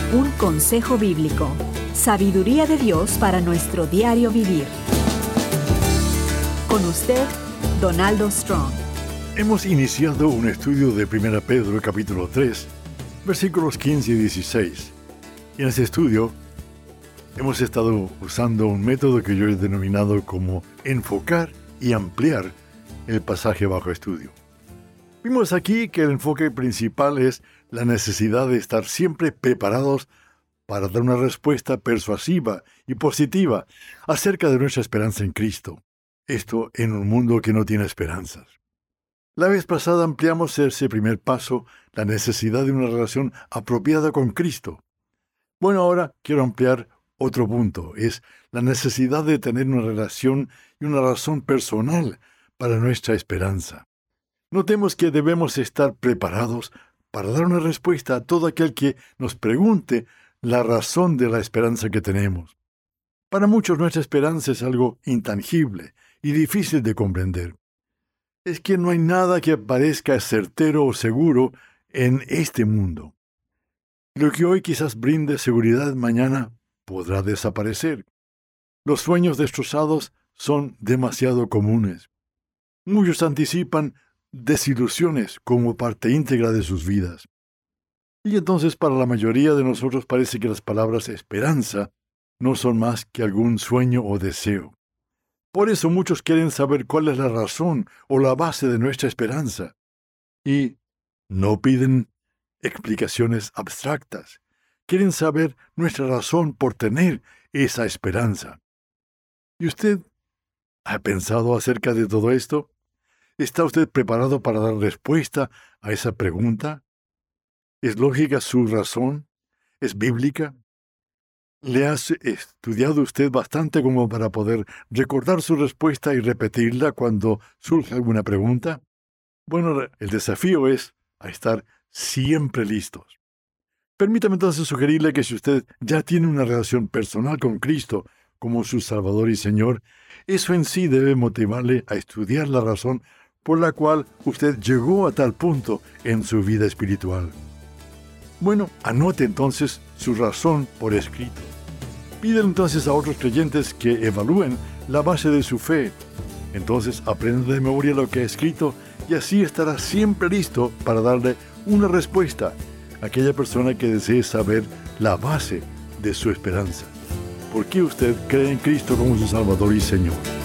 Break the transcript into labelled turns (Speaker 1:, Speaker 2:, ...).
Speaker 1: Un consejo bíblico. Sabiduría de Dios para nuestro diario vivir. Con usted, Donaldo Strong.
Speaker 2: Hemos iniciado un estudio de 1 Pedro, capítulo 3, versículos 15 y 16. Y en este estudio hemos estado usando un método que yo he denominado como enfocar y ampliar el pasaje bajo estudio. Vimos aquí que el enfoque principal es la necesidad de estar siempre preparados para dar una respuesta persuasiva y positiva acerca de nuestra esperanza en Cristo. Esto en un mundo que no tiene esperanzas. La vez pasada ampliamos ese primer paso, la necesidad de una relación apropiada con Cristo. Bueno, ahora quiero ampliar otro punto, es la necesidad de tener una relación y una razón personal para nuestra esperanza. Notemos que debemos estar preparados para dar una respuesta a todo aquel que nos pregunte la razón de la esperanza que tenemos. Para muchos nuestra esperanza es algo intangible y difícil de comprender. Es que no hay nada que parezca certero o seguro en este mundo. Lo que hoy quizás brinde seguridad, mañana podrá desaparecer. Los sueños destrozados son demasiado comunes. Muchos anticipan desilusiones como parte íntegra de sus vidas. Y entonces para la mayoría de nosotros parece que las palabras esperanza no son más que algún sueño o deseo. Por eso muchos quieren saber cuál es la razón o la base de nuestra esperanza. Y no piden explicaciones abstractas. Quieren saber nuestra razón por tener esa esperanza. ¿Y usted ha pensado acerca de todo esto? ¿Está usted preparado para dar respuesta a esa pregunta? ¿Es lógica su razón? ¿Es bíblica? ¿Le ha estudiado usted bastante como para poder recordar su respuesta y repetirla cuando surge alguna pregunta? Bueno, el desafío es a estar siempre listos. Permítame entonces sugerirle que si usted ya tiene una relación personal con Cristo como su Salvador y Señor, eso en sí debe motivarle a estudiar la razón por la cual usted llegó a tal punto en su vida espiritual. Bueno, anote entonces su razón por escrito. Pídele entonces a otros creyentes que evalúen la base de su fe. Entonces aprenda de memoria lo que ha escrito y así estará siempre listo para darle una respuesta a aquella persona que desee saber la base de su esperanza. ¿Por qué usted cree en Cristo como su Salvador y Señor?